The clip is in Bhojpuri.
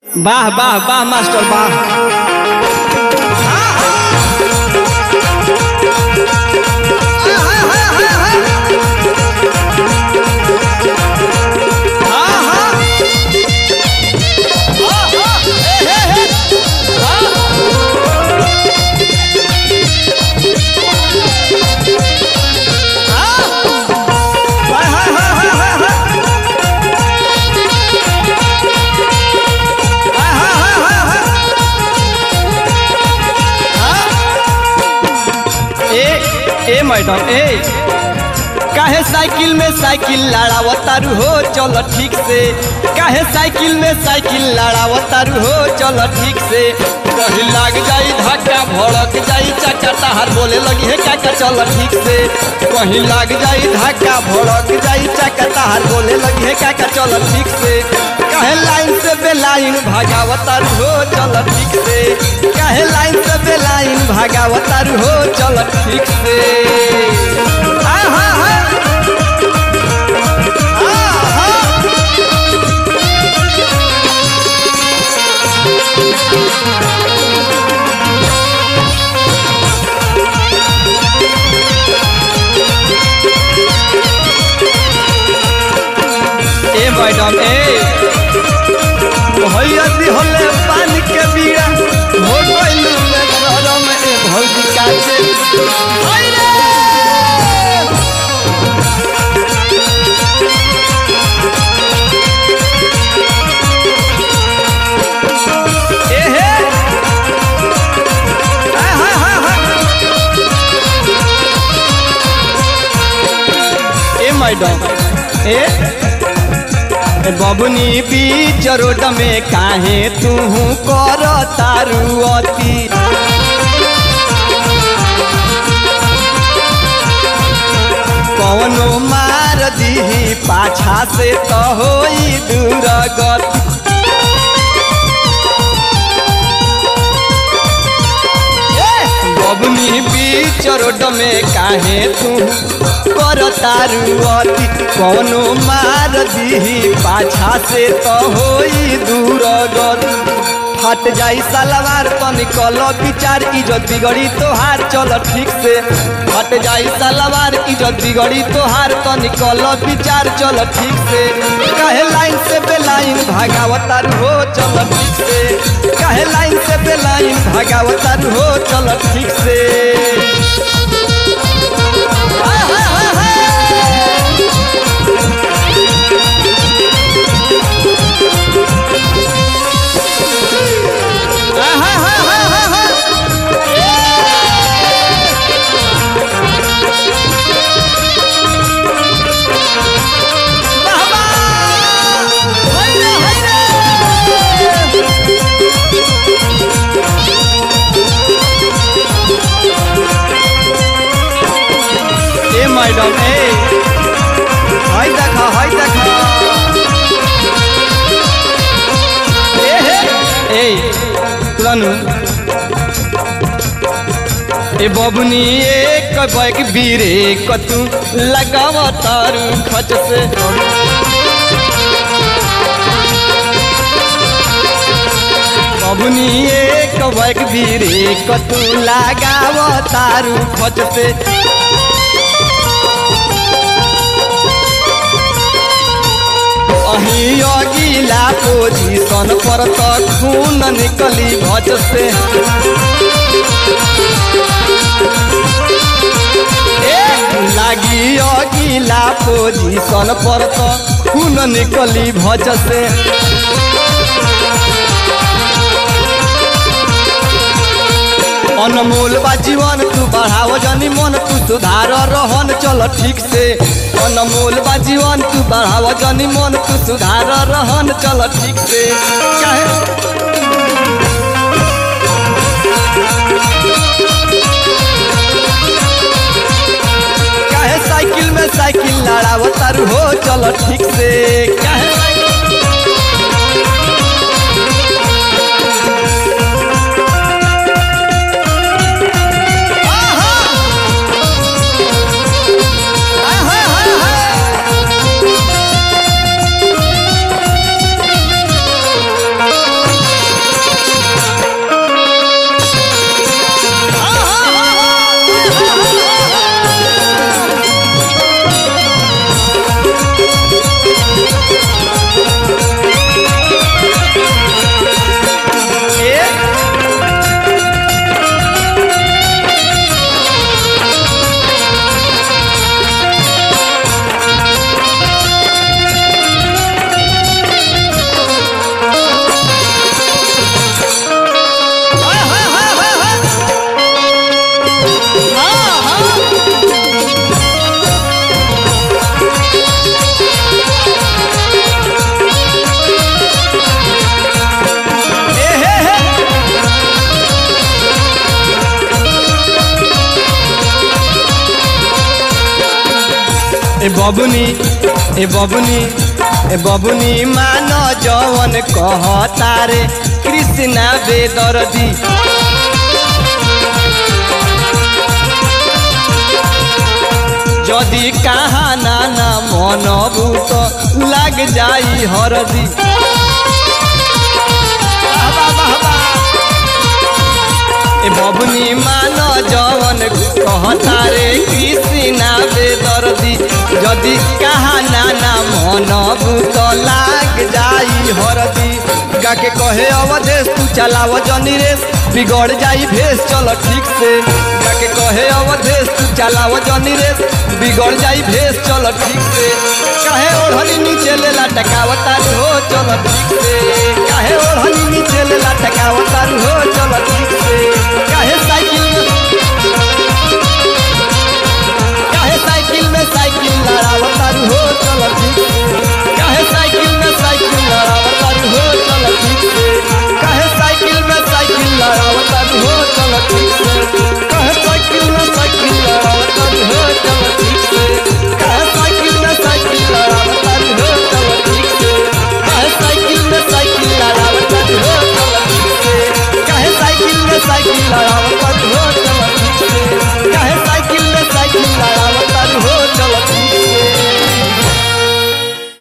वाह वाह वाह मास्टर वाह। ए मैडम ए काहे साइकिल में साइकिल लड़ावतारू हो चलो ठीक से, काहे साइकिल में साइकिल लड़ावतारू हो चलो ठीक से। कहीं लग जाई धक्का भड़क जाई चाचा तहार बोले लगी है काका चलो ठीक से। कहीं लग जाई धक्का भड़क जाई चाचा तहार बोले लगी है काका चलो ठीक से। काहे लाइन से बेलाइन भागावतारू हो चलो ठीक से, काहे लाइन से बेलाइन भागावतारू हो चलो ठीक से। ए मैडम ए भैया होले पानी के बीड़ा हो गइलू में गरम ए भौजी काचे हाय रे ए हे ए मैडम ए बबुनी बीच रोड में काहे तू कर तारू अति। कौनो मार दीही पाछा से तो होई दूर गति। बबुनी बीच रोड में काहे तू कर तारू अति। कौनो मार दीही पाछा से तो होई दूर गति। फट जाई सलवार तो निकलो विचार इज्जत बिगड़ी तोहार चलो ठीक से। फट जाई सलवार इज्जत बिगड़ी तोहार तो निकलो विचार चलो ठीक से। काहे लाइन से बेलाइन भागावतारू हो चलो ठीक से, काहे लाइन से बेलाइन भागावतारू हो चलो ठीक से। मैडम ए हाय देखा ए तुलानु ए बबुनी एक बैग बीरे कतू लगावतारू खच से। बबुनी एक बैग बीरे कतू लगावतारू खच से। अही अगिला पोजीशन पर तो खून निकली भज से। लागी अगिला पोजीशन पर तो खून निकली भज से। अनमोल बा जीवन तू बढ़ाव जनी मन तू सुधार रहन चल ठीक से। अनमोल बा जीवन तू बढ़ाव जनी मन तू सुधार रहन चल ठीक से। काहे साइकिल में साइकिल लड़ावतारू हो चल ठीक से। काहे बबुनी मान जवन कहता रे कृष्णा बेदर्दी जदि कहाँ नाना मनबू तो लग जाई हरदी बबुनी मान जवन कहता रे कृष्णा बेदर्दी जदि कहाँ नाना मनबू तो लाग जाई हरदी गाके कहे अवधेश तू चलाव जनी रेस बिगड़ जाई भेस चल ठीक से गाके कहे अवधेश तू चलाव जनी रेस बिगड़ जाई भेस चल ठीक से काहे ओढ़नी नीचे ले लटकावता हो चल ठीक से काहे ओढ़नी